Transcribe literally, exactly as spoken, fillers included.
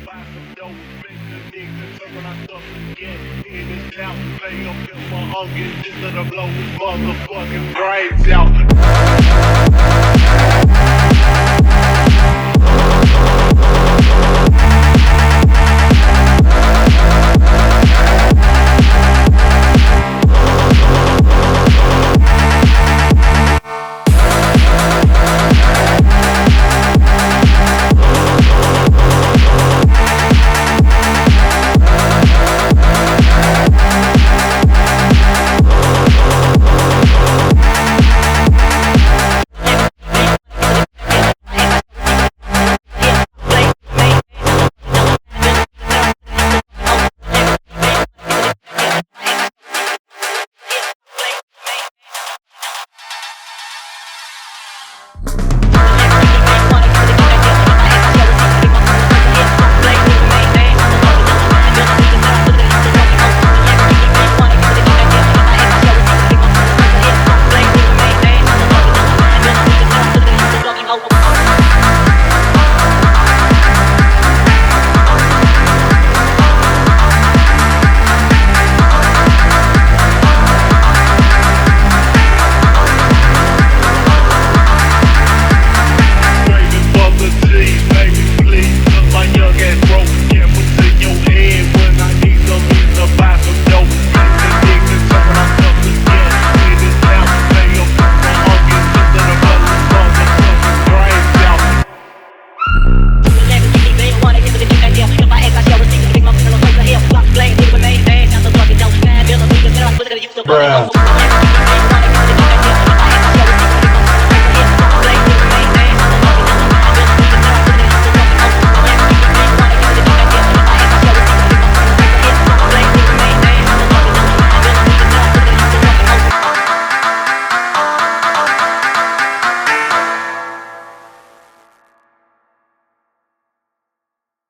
buy some dope, make the nigga turn when I start to get in his mouth. Play up in my onion, just let her blow his motherfucking brains out.